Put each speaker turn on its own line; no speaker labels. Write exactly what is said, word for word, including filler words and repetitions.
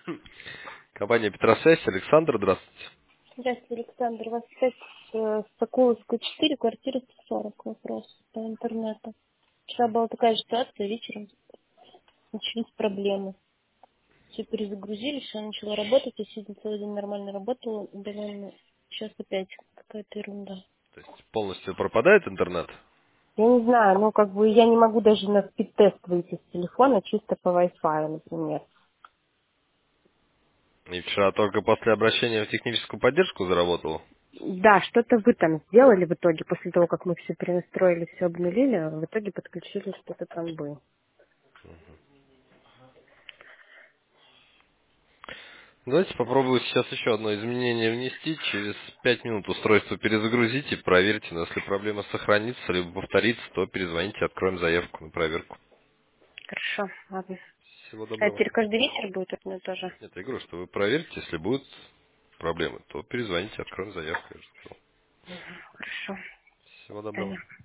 Компания Петросвязь, Александр, здравствуйте.
Здравствуйте, Александр. У вас связь с э, Соколовской четыре, квартира сто сорок. Вопрос по интернету. Вчера была такая же ситуация, вечером начались проблемы. Все перезагрузили, все начало работать, я сегодня целый день нормально работала, довольно. Сейчас опять какая-то ерунда.
То есть полностью пропадает интернет?
Я не знаю, ну как бы я не могу даже на спид-тест выйти с телефона, чисто по Wi-Fi, например.
И вчера только после обращения в техническую поддержку заработало?
Да, что-то вы там сделали в итоге, после того, как мы все перенастроили, все обнулили, а в итоге подключили что-то там было.
Давайте попробую сейчас еще одно изменение внести. Через пять минут устройство перезагрузите, проверьте, но если проблема сохранится, либо повторится, то перезвоните, откроем заявку на проверку.
Хорошо, ладно.
Всего
А это
доброго.
теперь каждый вечер будет одно и то же?
Нет, я говорю, что вы проверьте, если будут проблемы, то перезвоните, откроем заявку. Я же сказал.
Хорошо.
Всего доброго.
Понятно.